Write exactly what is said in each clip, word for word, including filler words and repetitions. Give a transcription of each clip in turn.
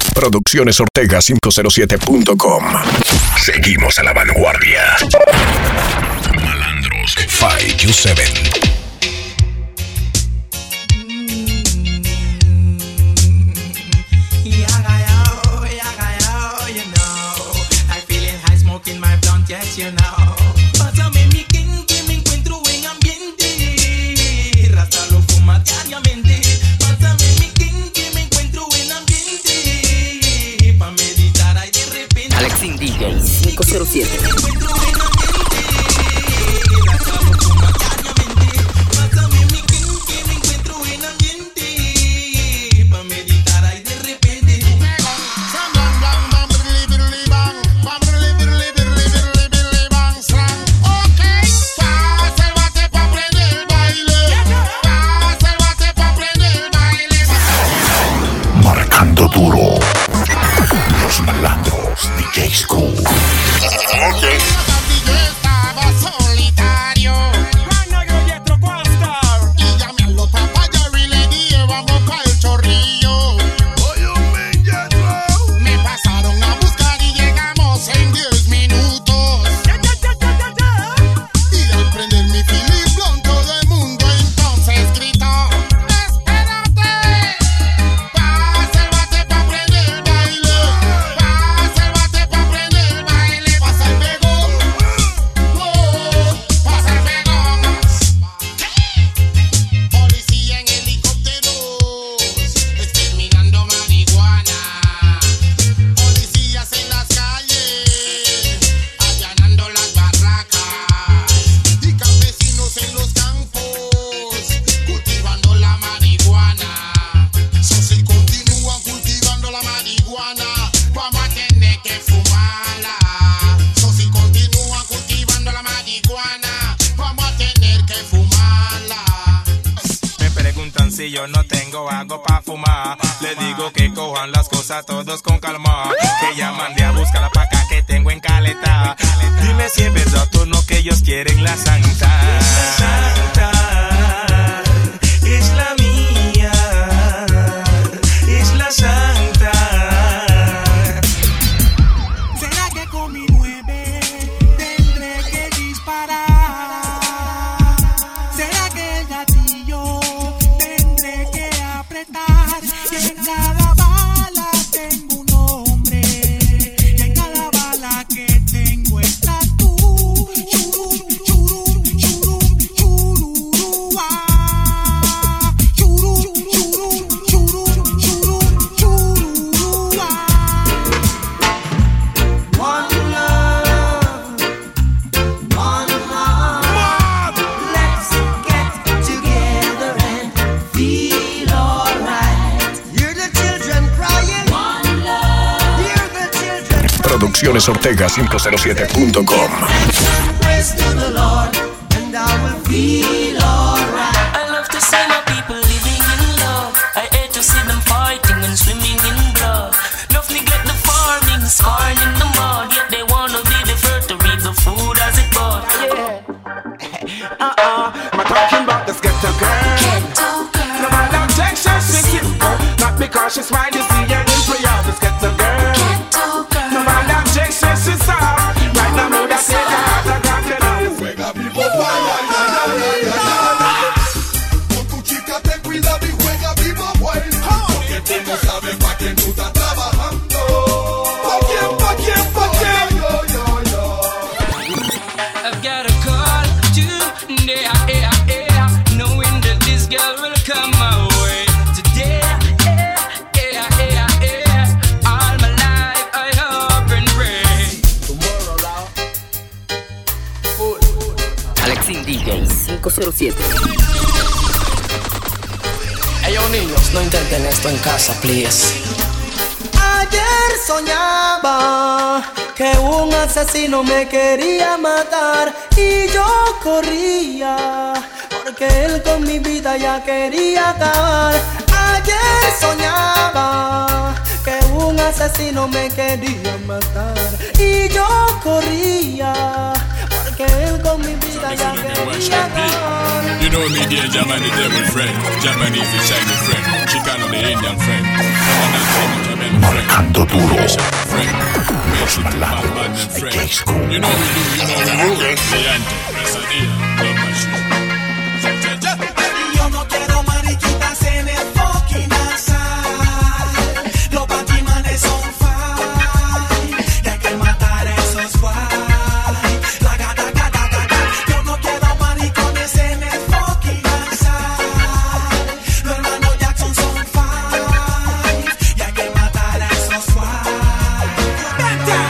Producciones Ortega quinientos siete punto com. Seguimos a la vanguardia. Malandros cinco Q siete. You know, pásame mi quinque, me encuentro en ambiente. Rasta lo fuma diariamente. Pásame mi quinque, me encuentro en ambiente. Pa' meditar ahí de repente. Alexin D J cinco cero siete. Duro. Los malandros D J School. Okay. Si yo no tengo algo pa' fumar, le digo que cojan las cosas todos con calma. Que ya mandé a buscar la paca que tengo en caleta. Dime si es verdad o no que ellos quieren la santa. La santa es la mía, es la santa. ¿Será que con mi nueve tendré que disparar? ¿Será que el gatillo y en cada bala tengo un nombre, y en cada bala que tengo estás tú? Chururu, chururu, chururu, chururu, ah. Chururu, chururu, chururu, chururu, chururu, ah. One love, one heart. Let's get together and feel. Producciones Ortega quinientos siete punto com. I love to see my people living in love. I hate to see them fighting and swimming in blood. Love neglect the farming, scarring in the mud. Yet they wanna be the first to reap the food as it bud. Yeah. Uh-uh, I'm talking about this ghetto girl. Ghetto girl. No matter Texas, she's simple. Not because she's fine, you see her in prayer. This ghetto girl. Ghetto girl. No matter Texas, she's soft. Right now, know that take her out of confidence. Juega vivo, guay, ay, ay, ay, ay, ay. Con tu chica ten cuidado y juega vivo, guay. Porque tú no sabes pa' quién tú estás trabajando. ¿Pa' quién, pa' quién, pa' quién? Yo, yo, yo. I've got a call today, yeah, yeah, knowing that this girl will come my way today. Yeah, yeah, yeah, yeah. All my life I hope and pray. Alexin D J cinco cero siete. Ellos niños, no intenten esto en casa, please. Ayer soñaba que un asesino me quería matar y yo corría porque él con mi vida ya quería acabar. Ayer soñaba que un asesino me quería matar y yo corría porque él con mi vida ya quería acabar. You know me, dear German, the devil friend. Japanese, the Chinese friend. Chicano, the Indian friend. duro. Los malandros de K-School. You know we do, you know we rule. Brillante, pesadilla, la machine. Yo no quiero mariquitas en el fucking outside. Los batimanes son fine. Y hay que matar a esos guay. La gata, gata, gata. Yo no quiero maricones en el fucking outside. Los hermanos Jackson son fine. Y hay que matar a esos guay. Vente.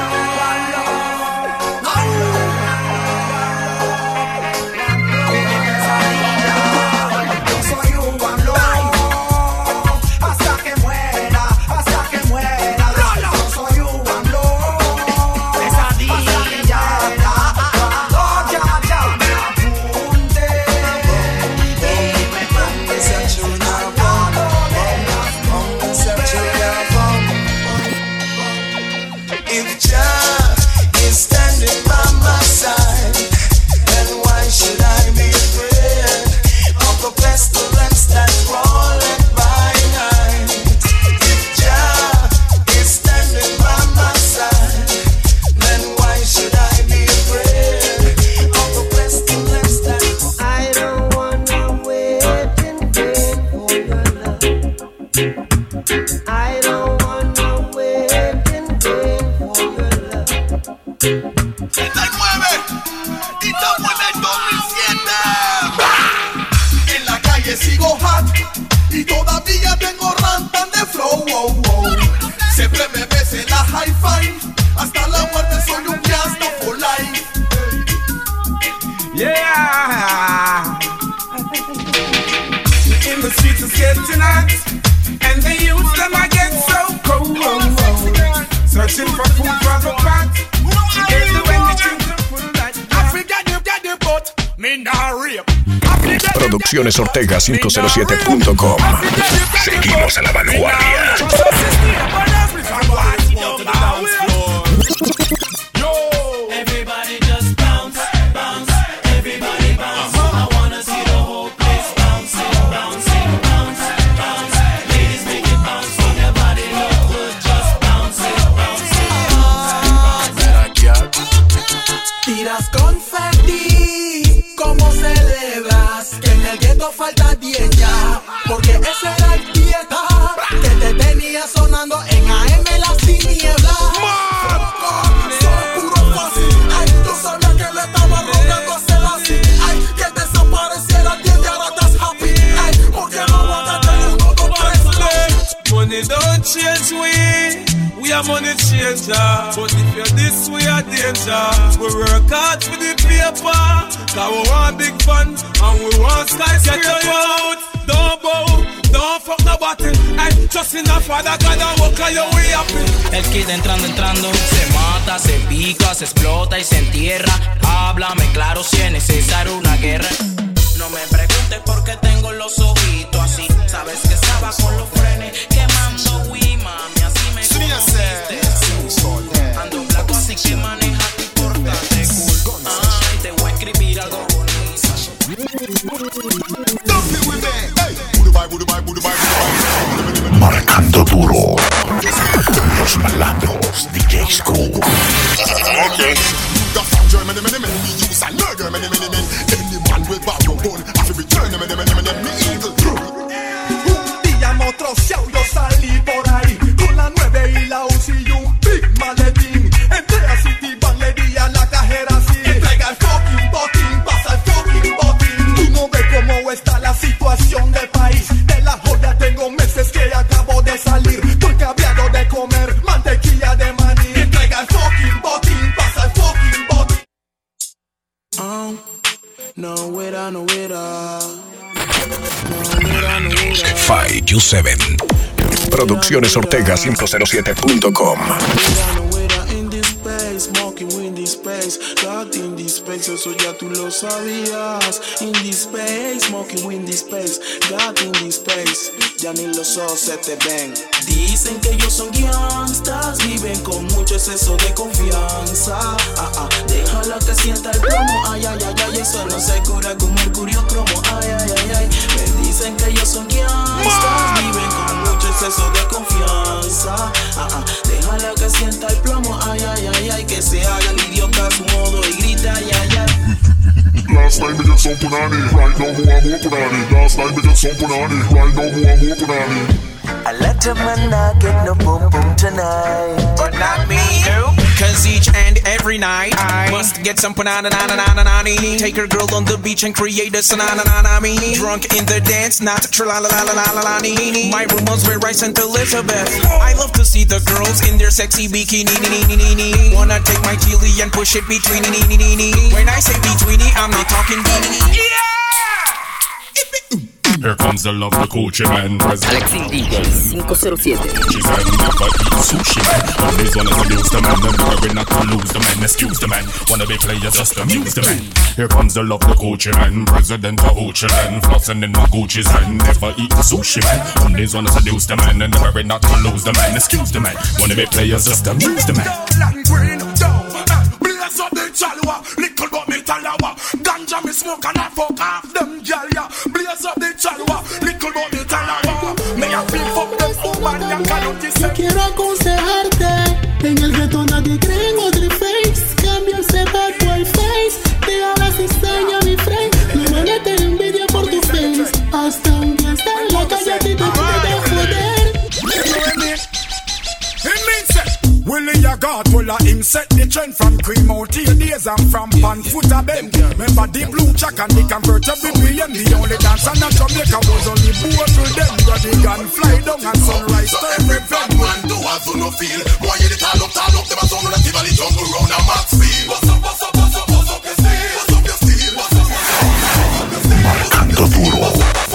Yo soy un guamlo hasta que muera, hasta que muera. Yo soy un guamlo pesadilla. Oh, ya, ya me apunte y me póngase a chunar. Póngase a chunar. If Jah is standing by my side, then why should I be afraid of the pestilence that crawleth by night? If Jah is standing by my side, then why should I be afraid of the pestilence that I don't wanna wait in vain for your love. I don't wanna wait in vain for your love. treinta y nueve y estamos en el dos mil siete. En la calle sigo hot y todavía tengo rantan de flow. Wow, wow. Siempre me ves en la high five. Hasta la muerte soy un fiesta for life. Yeah. In the streets it's getting hot, and the youth them I get so cold. Searching for food for the pot. Together when they drink the full light. I forget you get the butt, me nah rape. Producciones Ortega cinco cero siete punto com. Seguimos a la vanguardia. everybody just bounce, bounce, everybody bounce. I wanna see the whole place bouncing, bouncing, bounce, bounce. Ladies make it bounce from your body, look good, just bouncing, bouncing, bounce. Tiras confeti, ¿cómo celebras? Que en el gueto falta diez ya, porque ese era el dieta que te tenía sonando en A M las tinieblas. Soy puro fácil, ay, yo sabía que le estaba rogando a Selassie, ay, que desapareciera diez y ahora estás happy, ay, porque no aguantaste uno, dos, tres. Money don't change we, we are money changer. But if you're this, we are danger. We work hard for the paper, cause we want big fun, and we want skyscraper. Get your out, don't bow, don't fuck nobody. I just in a father God and walk on your way happy. El kid entrando, entrando, se mata, se pica, se explota y se entierra. Háblame claro si es necesario una guerra. No me preguntes por qué tengo los ojitos así. Sabes que estaba con los frenes quemando, uy, mami, así me conociste. Ando flaco, así que maneja y pórtate cool. Ay, te voy a escribir algo bonito. Marcando duro. Los malandros de K-School. Okay. That's from Germany, many, many, we use and murder many, many men. Any man will bow your bone. I feel return many, many, many, many, me evil. Un día motroseado yo salí por ahí con la nueve y la U C y un big maletín. Entré a Citibank, le di a la cajera así. Entrega el fucking botín, pasa el fucking botín. Tú no ves cómo está la situación del país. De la joya tengo meses que acabo de salir. Estoy cabreado de comer mantequilla de maní. Entrega el fucking botín, pasa el fucking botín. Oh, no huera, no huera. No huera, no huera. Five U siete. Producciones Ortega cinco cero siete punto com. Smoking windy space, God in this space, eso ya tú lo sabías. In this space, smoking windy space, God in this space, ya ni los ojos se te ven. Dicen que ellos son gangsters, viven con mucho exceso de confianza. Ah, ah, déjala que sienta el plomo, ay, ay, ay, ay, eso no se cura con mercurio cromo, ay, ay, ay, ay. Me dicen que ellos son gangsters, viven con mucho exceso de confianza. Ah, ah, se sienta el plomo, ay, ay, ay, ay, que se haga el idiota a su modo y grita, ay, ay, ay. Last night me get some punani, right now more more punani. Last night me get some punani, right now more more punani. A lot of man not get no boom boom tonight, but not me. No. Cause each and every night I must get some panana na na na na na. Take her girl on the beach and create a sanana na na me. Drunk in the dance, not tra la la la la la la. My room was where I sent Elizabeth. I love to see the girls in their sexy bikini. Wanna take my chili and push it between. When I say between, I'm not talking beanie. Yeah. Here comes the love, the Gucci man. Alexis D J five oh seven. She said never eat sushi man. Always wanna seduce the man, and worry not to lose the man. Excuse the man, wanna be players just amuse the man. Here comes the love, the Gucci man. President of Gucci land, flossing in my Gucci's hand. Never eat the sushi man. Always wanna seduce the man, and worry not to lose the man. Excuse the man, wanna be players just amuse the man. Blaze up the chalwa, little but me talawa. Ganja me smoke and I fuck off them gyal ya. Blaze up the chalwa, little but me talawa. Me a feel fuck them oh man ya cannot say. Yo quiero aconsejarte, en el reto nadie cree en otro face. Cambia ese bad boy face, te hagas cizaña mi friend. No van a tener envidia por tu face. Hasta un día está en la calle a ti te puede joder. Willie ya God, well him set the trend from cream out here days and from pan foot a bend. Remember the blue jack and the convertible B M. The only dancer in Jamaica was only boat for them. But the gun fly down and sunrise to every fan. Man do as you no feel. Boy you the tall up, tall up. Them a sound on the valley jungle round a max speed. Bust up, bust up, bust up, bust up your steel. Bust up your steel. Bust up, bust up, Marcando duro.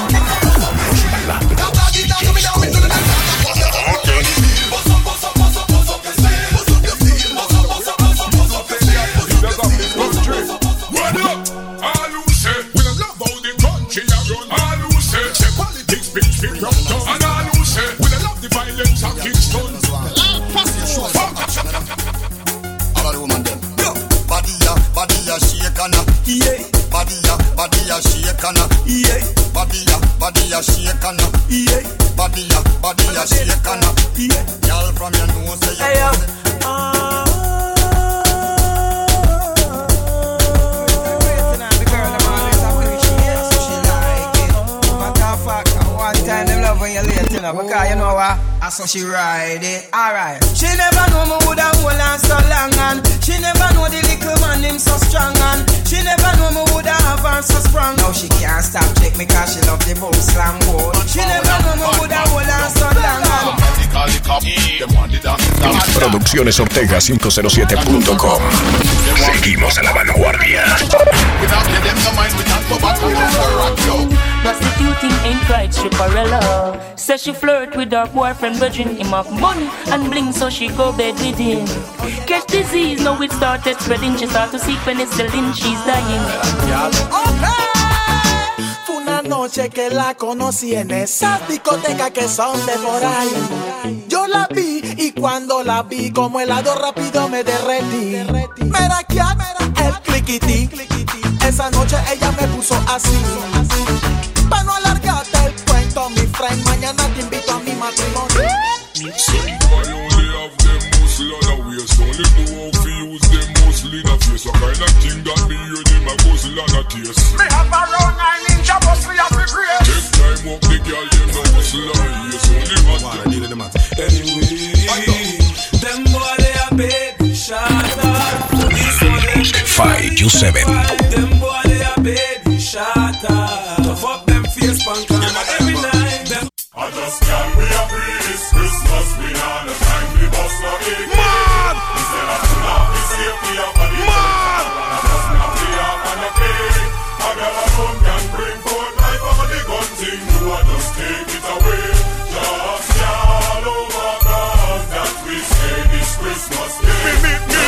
Yeah, body ya, body ya shake and yeah, body ya, body ya shake and yeah, body ya, body ya shake and yeah. Girl from your nose say you. Hey yo. Because you know what, I saw she ride it. Alright. She never know me woulda hold on so long, and she never know the little man him so strong, and she never know me woulda have her so strong. Now she can't stop check me cause she love the boom slam board. She never know me woulda hold on so long, and Producciones Ortega cinco cero siete punto com. Seguimos a la vanguardia. Prostituting ain't right, stripperella. Says she flirt with her boyfriend, virgin him of money and bling, so she go bed with him. Catch disease, now it started spreading. She start to seek penicillin, she's dying. Fue una noche que la conocí en esa discoteca que son de por ahí. Yo la vi y cuando la vi como helado rápido me derretí. Mira que el cliquití. Esa noche ella me puso así. Para no alargarte el cuento, mi friend, mañana te invito a mi matrimonio. Me have a round nine ninja bus we have to create. Take time up the girl, you know what's like. Yes, only man. Anyway, them boy they a baby shatter. Fight you seven. Them boy they a baby shatter. To fuck them face punk and every night. Them I just can't be a breeze. Christmas we not the time we bust no egg. Man! Instead of to not be safe, we have a deal. Man! I just not be up on the pig. I got a gun can bring forth life over the gun thing. You I just take it away. Just y'all over cause that we say this Christmas day. Me, me, me,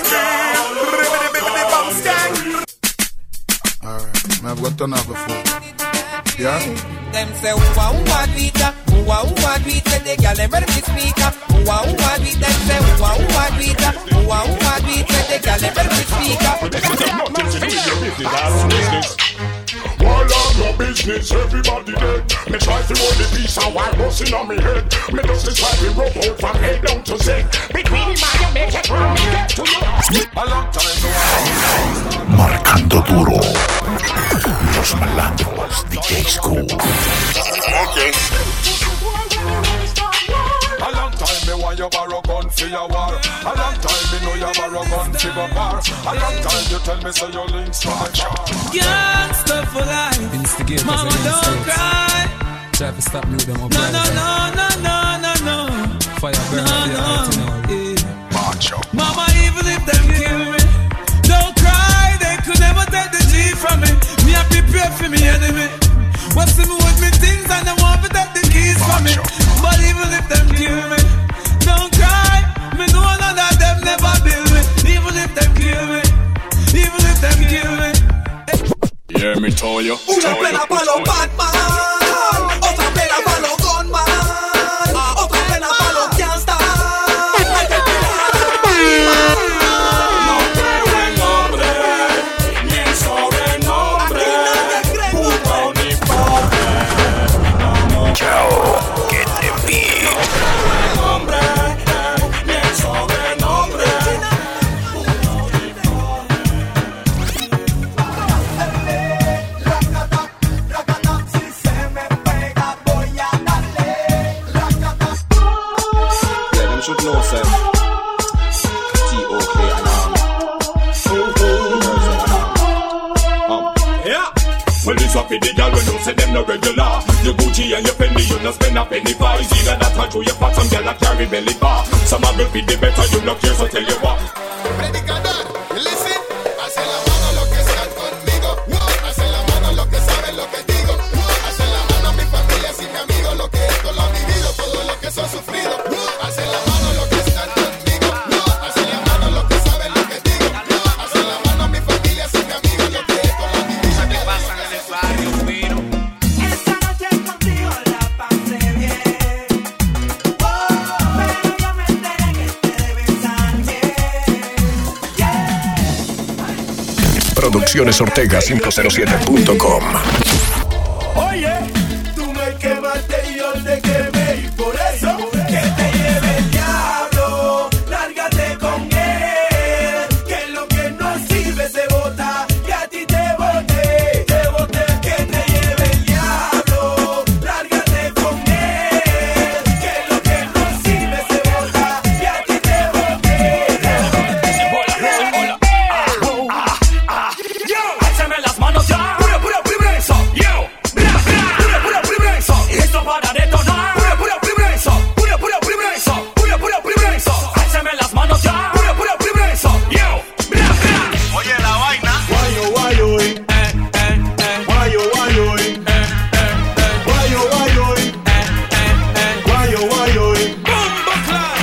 me. Alright, I've got done that before. Yeah? Them say, ooh-wah, ooh-wah, tweeter. Ooh-wah, ooh-wah, tweeter. The girl, them ready to speak up. Ooh-wah, ooh-wah, tweeter. Them say, ooh-wah, ooh-wah, tweeter. Ooh-wah, ooh-wah, tweeter. The girl, them ready to speak up. Nothing to do your business, that's business. While I'm your business, everybody dead. Me try to roll the piece and while busting on me head. Me just try to rub out from head down to Z. Between Los Malandros D J School. Okay. A long time me want you borrow gun for your war. A long time me know you borrow gun for your bar. A long time you tell me say your links to my car. Gangsta for life. Instigate. Mama don't cry. Try to stop me with them up. No, no, no, no, no, no, no. Fire burn no, up your heart, you know. Macho. Mama, even if them kill me, don't cry. They could never take the G from me. Me I prepare for me enemy. What's me with me things and they want to take the keys from me. But even if them kill me, don't cry. Me know none of them never build me. Even if them kill me, even if them kill me. Yeah, me told you. Una plena pa' los Batman, otra plena pa' los Gunman, otra plena pa' los Gangsta. Hay que pelear. No creo en nombre, ni en sobrenombre. Puto uniforme. Chao, que te vi. Nombre, ni en sobrenombre. Should know, sir. T O K and um. Um. Yeah. Well, it's up for the girl when you say them no regular. Your Gucci and your Fendi, you no spend a penny for. It's either that or through your pot, some girl that carry belly bar. Some of will be the better, you look here, so tell you what. Predicador, listen. Hace la mano lo que sean conmigo. Hace la mano lo que saben lo que digo. Hace la mano mi familia sin mi amigo. Lo que esto lo han vivido, todo lo que son sufrido. Hace la mano lo que están conmigo. Hace la mano lo que saben lo que digo. Hace la mano mi familia sin mi amigo. Lo que esto lo han vivido. ¿Qué pasa en el barrio, pero? Esta noche contigo la pasé bien. Oh, pero yo me enteré que te debes también. Yeah. Producciones Ortega cinco cero siete punto com. Oye, tú me quemaste y yo te quemé y por eso que te lleve el diablo, lárgate con él, que lo que no sirve se bota y a ti te boté, te boté, que te lleve el diablo, lárgate con él, que lo que no sirve se bota y a ti te boté, te boté. Yo, échame las manos ya, pura, pura, pura, eso, yo, bra, bra, pura, pura, pura, eso, y esto para detonar, pura, pura, pura, eso, pura, pura, pura, eso, pura, pura, pura, eso, échame las manos ya, pura, pura, pura, eso, yo, bra, bra. Oye la vaina. Guayo, guayo, eh, eh, eh, guayo, guayo, eh, eh, eh, guayo, guayo, eh, eh, eh, guayo, guayo, eh. Bumbo Clan.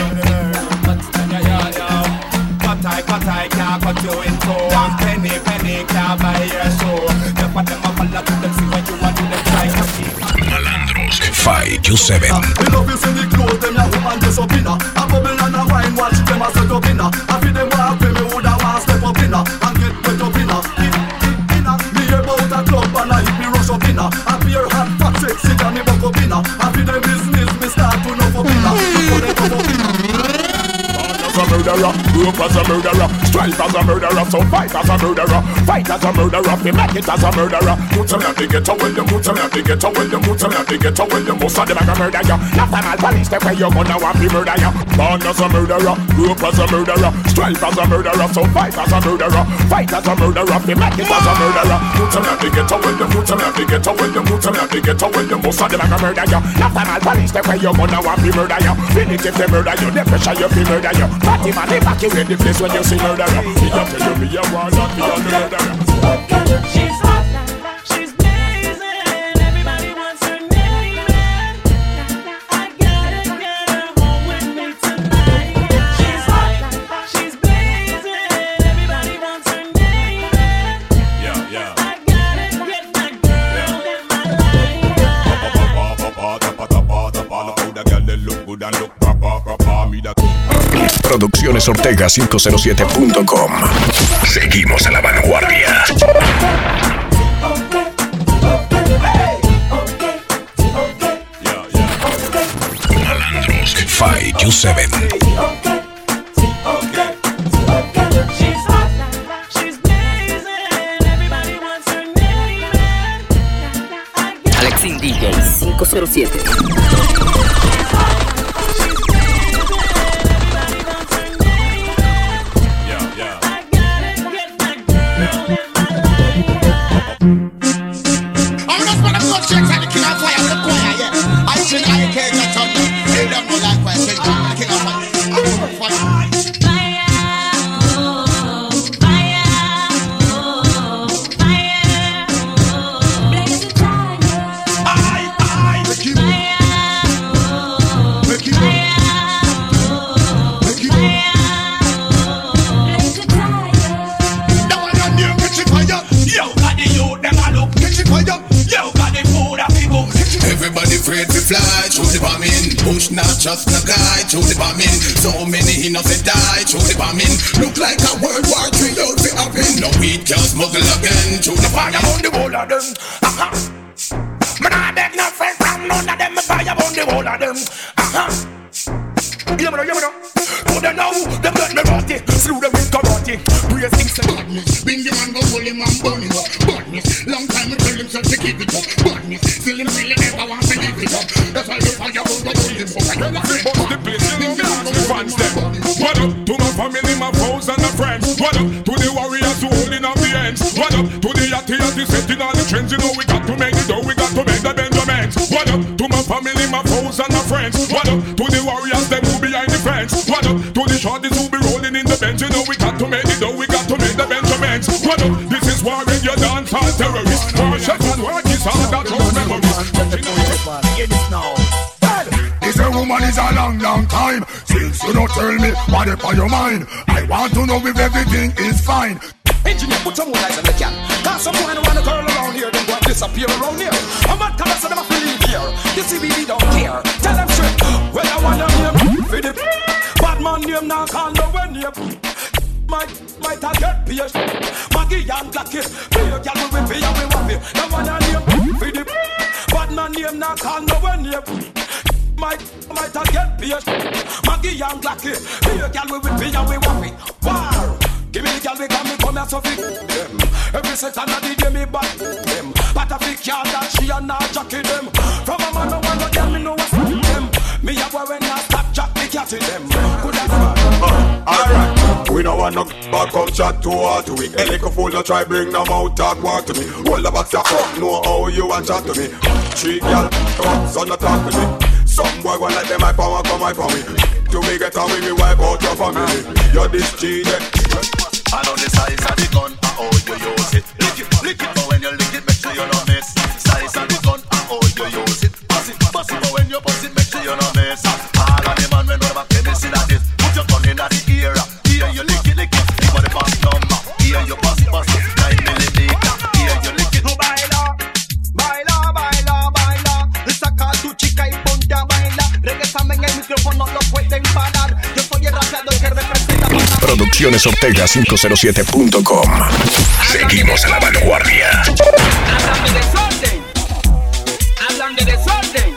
Cut I, cut I, can't cut you in two. One penny, penny, can't buy your soul. The part them up and let them see what you want to them try to see. Malandros five Q seven. We love you see the clothes them ya woman dress up inna. A bubble and a wine watch them a set up inna. I feel them walk with me woulda want step up inna and get wet up inna. Inna me hear about a club and I hit me rush up inna. I beer hot fat sexy and me buck up inna. I feel them business me start to know up inna. Before they come up inna. As a murderer, group as a murderer, strife as a murderer, so fight as a murderer, fight as a murderer, we make it as a murderer. Put them at the ghetto when them, put them at the ghetto when them, put them at the ghetto when them, most of them are gonna murder ya. National police, they pay you gonna want to murder ya. Born as a murderer, group as a murderer, strife as a murderer, so fight as a murderer, fight as a murderer, we make it as a murderer. Put them at the ghetto when them, put them at the ghetto when them, put them at the ghetto when them, most of them are gonna murder ya. National police, they pay you gonna want to murder ya. Finish if they murder you, they pressure you to murder you. Party man, they back you in the place when you see murderer. Me a tell you, me a want not be on the murderer. She's hot, she's blazing, everybody wants her name. I gotta get her home with me tonight. She's hot, she's blazing, everybody wants her name. Yeah, yeah. I gotta get my girl in my life. Producciones Ortega cinco cero siete punto com. Seguimos a la vanguardia. Malandros five Q seven. She's hot, she's blazing, everybody wants her name. cinco cero siete. Push not just the guy through the bombing. So many innocent die through the bombing. Look like a World War Three out the happen. No weed can smuggle again through the fire on the wall of them. Uh-huh. Man, I beg no friend from none of them. Fire on the wall of them. Uh-huh. You know, you know. Put them now, them let me rot it. Slew them with karate. Bracing some badness. Bring the man go pull him and burn him up. Badness. Long time I tell himself to keep it up. Badness. Still him really never want to leave it up. That's why the fire will go pull him up. Bust the place, you know me and the fans them. What up to my family, my foes and my friends. What up to the warriors who holding up the ends. What up to the yachty yachty setting all the trends. You know we got to make it though, we got to make the Benjamins. What up to my family, my foes and my friends. What up to the warriors them who behind the fence. What up to the shorties who be rolling in the bench. You know we got to make it though, we got to make the Benjamins. What up, this is war when you dance all terrorists. War chef and work is all that those memories. This a woman is a long, long time since you don't tell me what is on your mind. I want to know if everything is fine. Engineer, put some more lights on the can. Cause some boy don't wanna girl around here, then go and disappear around here. I'm not gonna say them a feel here. The C B D don't care. Tell them straight. Well, I want them name for the bad man name now call no one name. Might, might I get pierced. Maggie and Glacky. Be a girl with me and we want me. Now want a name for the bad man name now call no one name. Might, might I get pierced. Maggie and Glacky. Be a girl with me and we want me. Wow. Give me the girl because me come here so fit them. Every second of the day me back them. But I think y'all that she and not jockey them. From a man no one no tell me no what's them. Me a boy when I stop jack the cat in them. Good as uh, Alright, we don't want no back come chat to her to me. A little fool no try bring them out talk walk to me. Hold the box up, know how you want chat to me. Three girl, so no talk to me. Some boy want like them my power come my for me. To me get on with me wipe out your family. You're this G J. I know the size of the gun and how you use it. Lick it, lick it, but when you lick it, make sure you don't miss. Size of the gun and how you use it. Bust it, bust it, but when you bust it, make sure you don't miss. All of the man when never can see that this. Put your gun in the ear. Here you lick it, lick it. Give me the pass number. Here you bust it, bust it. Nine millimeter. Here you lick it. No baila, baila, baila, baila. Saca tu chica y ponte a bailar. Regresame en el micrófono, lo pueden parar. Yo soy el rapeador que representa. Producciones Ortega cinco cero siete punto com. Seguimos a la vanguardia. Hablan de desorden. Hablan de desorden.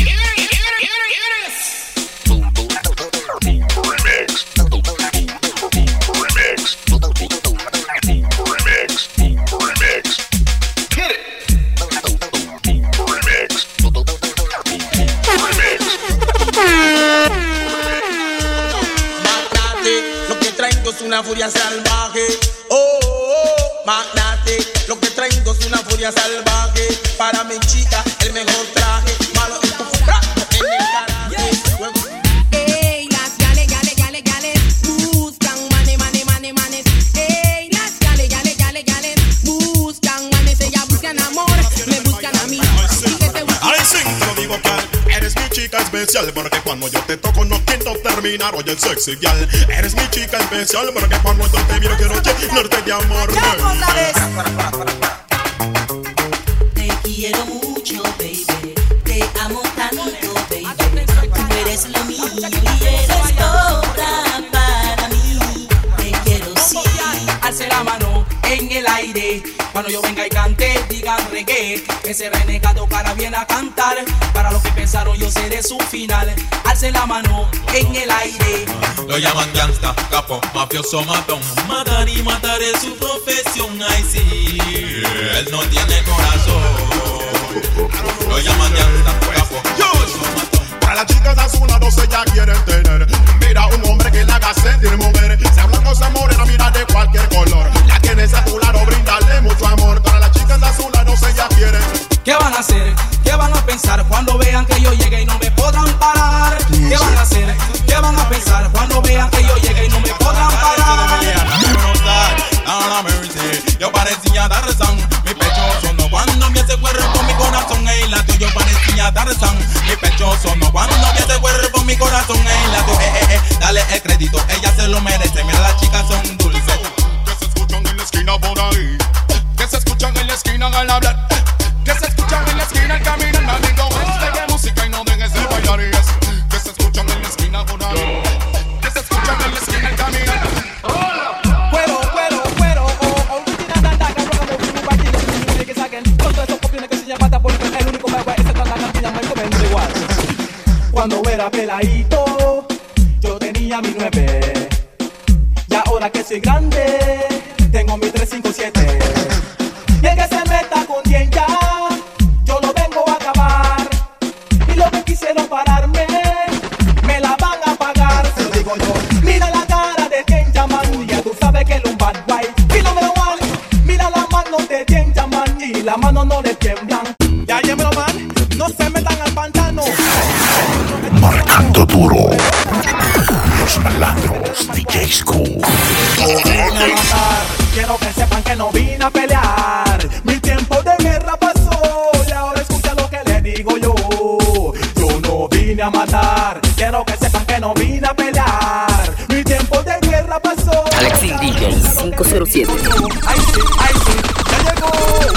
Remix. Remix. Remix. Remix. Hit it. Remix. Lo que traigo es una furia salvaje. Oh, oh, oh, magnate. Lo que traigo es una furia salvaje. Para mi chica, el mejor traje. Malo en tu brazo, en el garaje. Ey, las gale, gale, gale, gale. Buscan mane, mane, mane, mane. Ey, las gale, gale, gale, gale. Buscan manes, ellas buscan amor. Me buscan a mí. Ay, sí, te lo digo, cal. Eres mi chica especial. Porque cuando yo te toco no quiero terminar. Oye, el sexy gal. Eres mi chica especial. Porque cuando yo te miro quiero llenarte de amor. Te quiero mucho, baby. Te amo tanto, baby. Tú eres lo mío y eres toda para mí. Te quiero, sí. Alce la mano en el aire. Cuando yo venga y cante, digan reggae. Ese renegado cara viene a cantar. Para los que pensaron yo seré su final. Alce la mano en el aire. Lo llaman gangsta, capo, mafioso, matón. Matar y matar es su profesión. Ay sí, él no tiene corazón. Lo llaman gangsta, las chicas a su lado se ya quieren tener. Mira un hombre que la haga sentir mujer. Sea blanco, sea morena, mira de cualquier color. La tienes a tu lado, bríndale mucho amor. Para las chicas a su lado se ya quieren. ¿Qué van a hacer? ¿Qué van a pensar cuando vean que yo llegue y no me podrán parar? ¿Qué van a hacer? ¿Qué van a pensar cuando vean que yo llegue y no me podrán parar? Yo parecía Tarzán, mi pecho sonó cuando vi ese cuerpo, mi corazón e lato. Yo parecía Tarzán, mi pecho sonó cuando vi ese cuerpo, mi corazón e lato. Eh, eh, eh, dale el crédito, ella se lo merece. Mira, las chicas son dulces. Que se escuchan en la esquina por ahí. Que se escuchan en la esquina al hablar. Que se escuchan en la esquina al caminar. Me digo, este música y no dejes de bailar. Y es que se escuchan en la esquina por ahí. Que se escuchan en la esquina al caminar. Cuando era peladito, yo tenía mi nueve. Y ahora que soy grande, tengo mi tres cinco siete. Y el que se meta con quien ya, yo lo vengo a acabar. Y lo que quisieron pararme, me la van a pagar. Se lo digo yo, mira la cara de quien llaman. Ya tú sabes que es un bad boy. Y número one, mira la mano de quien llaman. Y la mano no le tiemblan. Ya, ya me lo man, no se metan al pantano. Marcando duro. Los malandros, D J School. Quiero que sepan que no vine a pelear. Mi tiempo de guerra pasó. Y ahora escucha lo que le digo yo. Yo no vine a matar. Quiero que sepan que no vine a pelear. Mi tiempo de guerra pasó. Alexis D J cinco cero siete. Ay sí, ay sí. Ya llegó.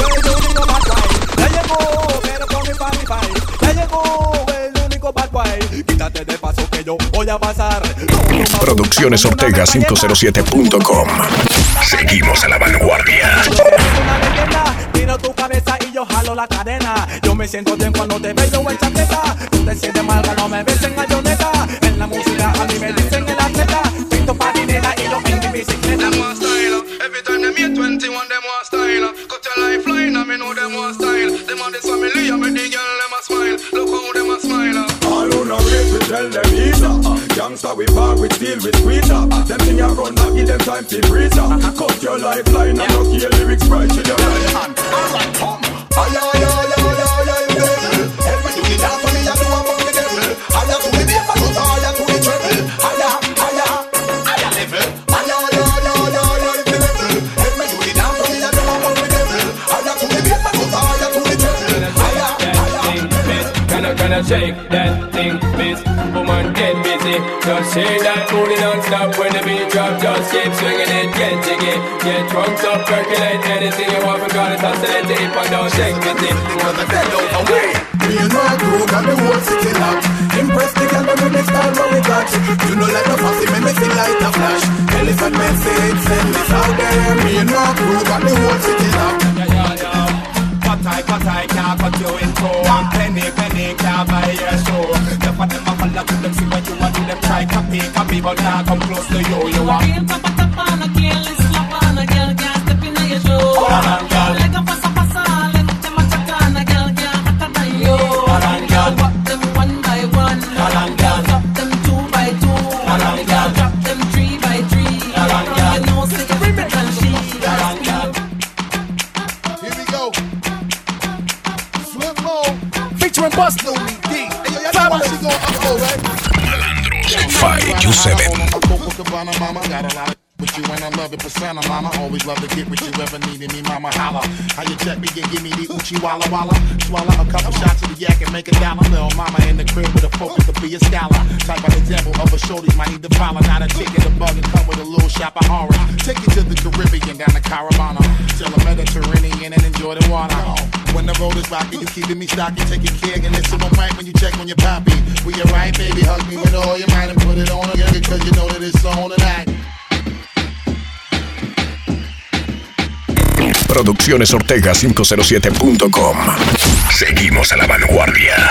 Ya llegó. Pero con mi papi pai. Ya llegó. Bad boy, quítate de paso que yo voy a pasar. Producciones Ortega cinco cero siete punto com. Seguimos a la vanguardia. Una leyenda, tiro tu cabeza y yo jalo la cadena. Yo me siento bien cuando te veo en chaqueta. Tú te sientes mal cuando me ves en ayoneta. En la música a mí me dicen el atleta. Pinto patineta y yo en mi bicicleta. Every time them hit twenty-one, them want style. Cut your lifeline, I me know them want style. Them on this family, I make the girl them a smile. Look how them a smile. All who no rate, we tell them either. Youngster, we bar, we steal, we squeezer. Them thing a run, I give them time to freezer. Cut your lifeline, I no kill lyrics bright to your right hand. Alright, come. Ay, ay, ay, ay, ay, ay, devil. Help me do the dance for me, I do among the devil. Ay, ay, to the bass, I go to ay, ay, to the treble. Ay, ay, ay, ay, ay, ay, level. Ay, ay, ay, ay, ay, ay, the devil. Help me do the dance for me, I do among the devil. Ay, ay, to the bass, I go to ay, ay, to the treble. Ay, ay, ay, ay. Can I, can I shake that thing, miss? Woman, get busy. Just shake that booty non-stop when the beat drop. Just keep swinging it, get jiggy. Get drunk, up, percolate anything you want. Because it's oscillate it, if I don't shake it. Wanna bend over way. Me and my crew got the whole city locked. Impress the girl when they start what we got. You know like a fussy man, make it light a flash. Elephant man say it, send this out there. Me and my crew got the whole city locked. Yeah, yeah, yeah. Cut I, cut I, can't cut you in two. One penny, penny, can't buy your show. The for them a follow to them, see what you want to them. Try copy, copy, but can't come close to you. You want Can't tap a tap on a careless slap on a girl, can't step in your show. Like a pasa pasa, let them a check on a girl, can't hotter than you. Pop them one by one, drop them two by two, drop them three by three. You know, say you're better than she. Here we go. Slim Mo, featuring Bust Louie D. Hey, yo, y'all know why she going up low, right? Malandros, five you seven. With you and I love it, persona, mama. Always love to get with you, ever needed me, mama. Holla. How you check me and give me the Uchi Walla Walla? Swallow a couple shots of the yak and make a dollar. Little mama in the crib with a focus to be a scholar. Type of example of a shorties might need to follow. Not a ticket, a bug, and come with a little shop of orange. Take you to the Caribbean, down to Caravana. Till the Mediterranean and enjoy the water. When the road is rocky, you keeping me stocky, taking care. And listen on mic when you check on your poppy. We you right, baby, hug me with all your might and put it on again because you know that it's on tonight. Producciones Ortega cinco cero siete punto com. Seguimos a la vanguardia.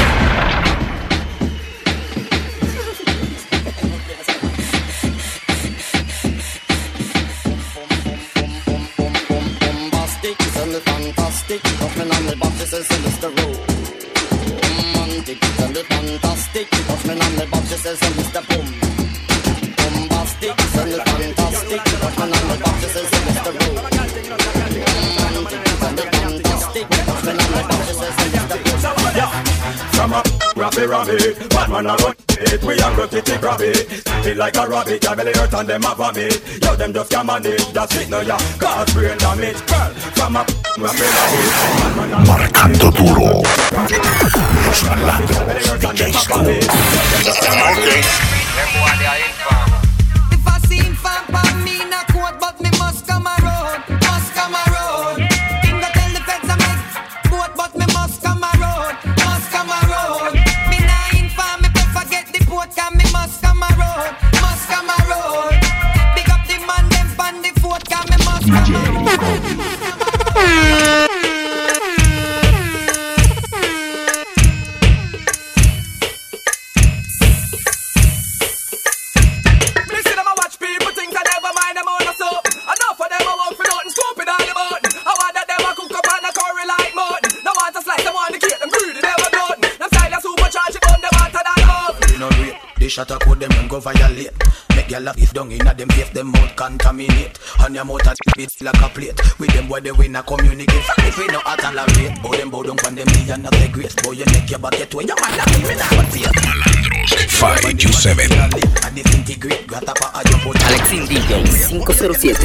Bombastic, send it fantastic. Talking on the box, this is the road. Romantic, send it fantastic. fantastic, send it fantastic. Touchman on the box, she says it's the road. Send it fantastic, touchman on the box, she says it's the road. From a rabbit rabbit, bad man a run it. We a go kitty grab it. Feel like a rabbit, I belly hurt and them a vomit. Yo, them just can't manage, that's it, no ya. Cause brain damage, girl. From a rabbit rabbit, Marcando duro. Los malandros, D J School. If I see him fan pan me not quote, but me must come around, must come around. Him go tell the feds I make quote, but me must come around, must come around. Me nah inform me prefer get the port, 'cause me must come around, must come around. Big up the man them pan the fort, 'cause me must come around. Shut up with them and go violate. Make your laugh if down inna them face them mouth contaminate. On your mouth and spit like a plate. With them boy they win a communicate. If we no tolerate, bow them bow down from them million of the grace. Boy you neck your bucket when your man not even a one fear. five two seven. Alexin D J cinco cero siete.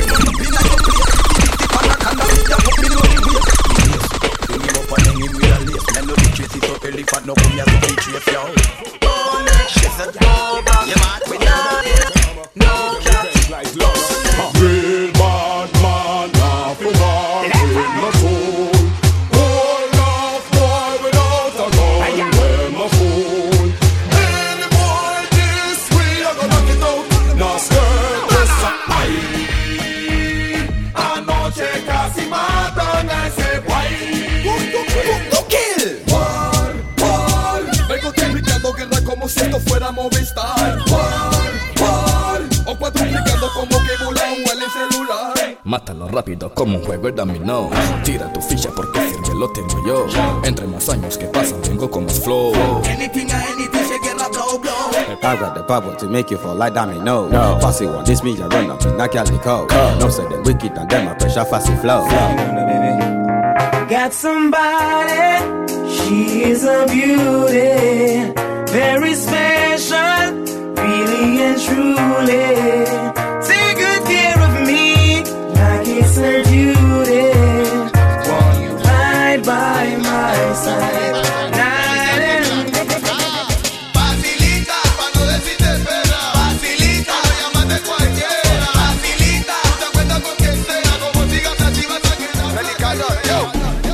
She's a dog, you mad with no cat like love. Real bad man, half a war with no soul. Whole enough boy without a gun, where my fool. Any boy this way, I gonna knock it out. No skirt, just a eye. I know check a si mata, I say why. To kill. War, war. Vengo technicando guerra como si esto fuera Movistar. War, war. O cuadruplicando como que volea un el celular. Mátalo rápido como un juego el dominó. Tira tu ficha porque firme lo tengo yo. Entre más años que pasan vengo con más flow. Anything or anything, she get a blow blow. I got the power to make you fall like domino. No, fussy one, this me, I run up in a calico. No, say them wicked and them I pressure fussy flow. Got somebody, she is a beauty, very special, really and truly. Take good care of me, like it's her duty. Won't you ride by my side, night and day? Facilita, pa' no decirte espera. Facilita, no llamas de cualquiera. Facilita, te cuentas con quien sea, como sigas a chivas a quedar. Delicado, yo.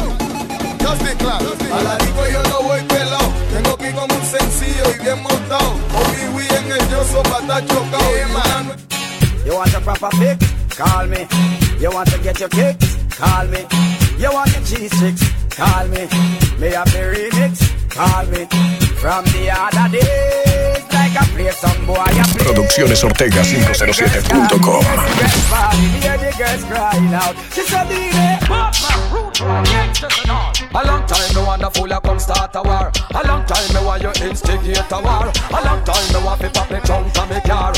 A la disco yo no voy pelado. Tengo que ir como un sencillo y bien montado. Obi en el yo so pa' estar chocado. You want a proper fix? Call me. You want to get your kicks? Call me. You want your cheese sticks? Call me. May I be remix? Call me. From the other days, like I play some boy, I play. Producciones Ortega cinco cero siete punto com. A long time me want a fool come start a war. A long time me want you instigate a war. A long time me want to pop me trunk and me car.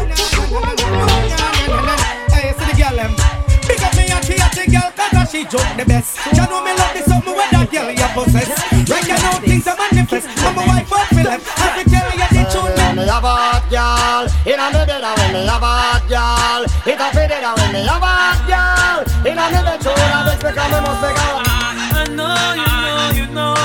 Hey, see the girl them. Big up me and she a the girl 'cause she joke the best. You know me love this something with that girl you possess. Right you know things are manifest. I'm a wife of me left. I can tell you the truth. When me have a hot girl, in a me bed and when me have a hot girl, it a fit it and when me have a hot girl, in a me bed too, and this because me must be gone. I know, you know, you know.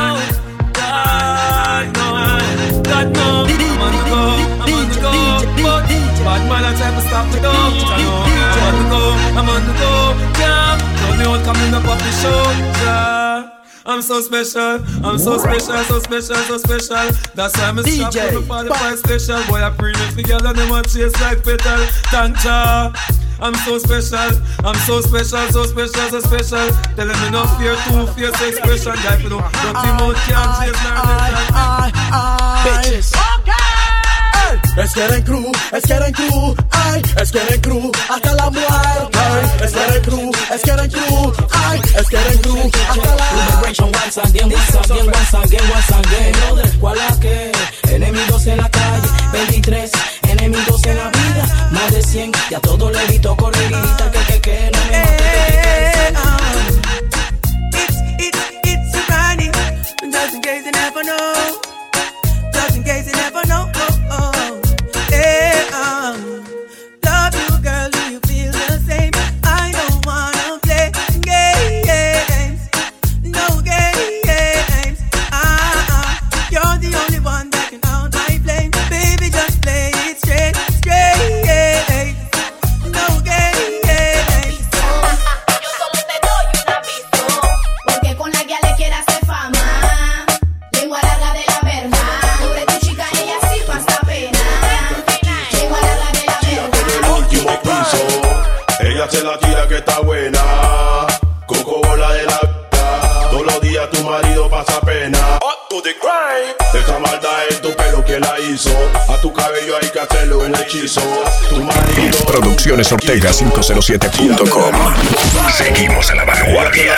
God knows, God knows. I'm on the go, I'm on the go. Bad man, I try to stop the dog. I'm on the go, I'm on the go. Yeah, don't know what coming up off the show. Yeah. I'm so special, I'm so special, so special, so special. That's why I'm a strap on the forty-five special. Boy, I bring it together and them want chase like petal. Thank ya. I'm so special, I'm so special, so special, so special. Tell them enough fear, two fierce expression. Guy, you know, don't team out, can't chase none. Bitches. Es que eres crew, es que eres crew, ay, es que eres crew, hasta la muerte. Es que eres crew, es que eres crew, ay, es que eres crew, hasta la muerte. Once again, once again, once again, once again. ¿Cuál es que? Enemigos en la calle, veintitrés, enemigos en la vida. de cien. Y a todo le evito correr y gritar que que que no me mate, que que It's, it's, it's a Friday, just in case you never know, just in case you never know. Oh, oh. Hey, um, love you, girl, do you feel the same? I don't wanna play games, no games. Ah, ah, you're the only one that can out my flame. Baby, just play it straight, straight. No games. Yo solo te doy un aviso, porque con la guía le quiere hacer fama. Lengua larga de la verdad, sobre tu chica ella sí pasa pena. Lengua larga de la verdad. En el último piso, ella se la tira que está buena. Coco bola de la vida. Todos los días tu marido pasa pena. Up to the grind. Esa maldad en tu pelo que la hizo. A tu cabello hay que hacerle un hechizo. Tu marido. Producciones Ortega cinco cero siete punto com. Seguimos a la vanguardia.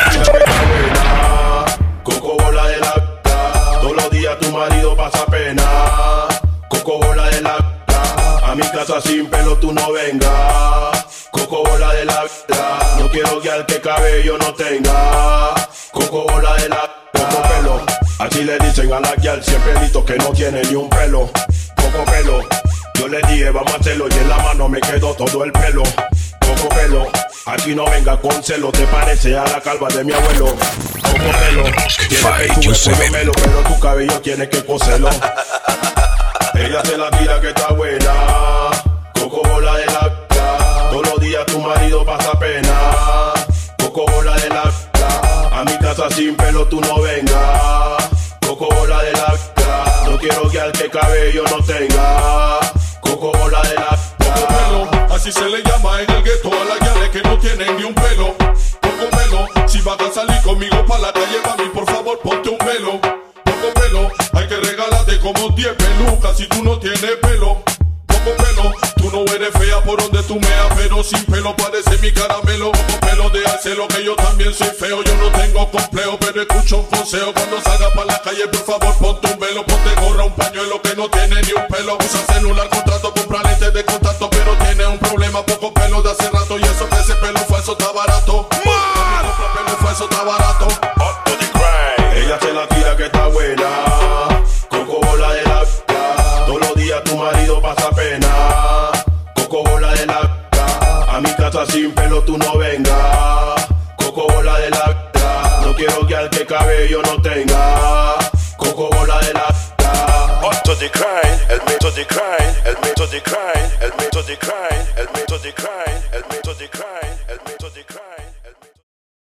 Coco bola de la vida. Todos los días tu marido pasa pena. Coco bola de la vida. A mi casa sin pelo tú no vengas. Coco bola de la vida. No quiero que al que cabello no tenga. Coco bola de la poco pelo. Así le dicen a la guial siempre listo que no tiene ni un pelo. Poco pelo. Yo le dije vamos a hacerlo y en la mano me quedó todo el pelo. Poco pelo. Aquí no venga con celo. Te parece a la calva de mi abuelo. Poco pelo. Tiene que subir pelo, pero tu cabello tiene que coserlo. Ella se la tira que está buena. Coco bola de la vida. Todos los días tu marido pasa pena. Coco bola de la vida. A mi casa sin pelo tú no vengas. Coco bola de la vida. No quiero que al que cabello no tenga. Coco bola de la Poco pelo, así se le llama en el gueto a las guiales que no tienen ni un pelo. Poco pelo, si vas a salir conmigo pa' la calle, mami, por favor ponte un velo. Poco pelo, hay que regalarte como diez pelucas si tú no tienes pelo. Poco pelo, tú no eres fea por donde tú meas, pero sin pelo parece mi caramelo. Poco pelo de hacerlo que yo también soy feo, yo no tengo complejo, pero escucho un consejo. Cuando salga pa' la calle, por favor ponte un velo, ponte gorra, un pañuelo que no tiene ni un pelo. Usa celular, contrato, compra lentes de contacto, pero tiene un problema, poco pelo de hace rato. Y eso que ese pelo falso está barato. Mami, compra pelo falso está barato. Up to the grind. Ella se la tira que está buena. Coco bola de la vida. Todos los días tu marido pasa pena. Coco bola de la vida. A mi casa sin pelo tú no vengas. Coco bola de la vida. No quiero que al que cabello no tenga. Coco bola de la vida. Up to the grind. El mito de grind. El mito de grind. El mito de grind. El mito de grind. El mito de grind. El mito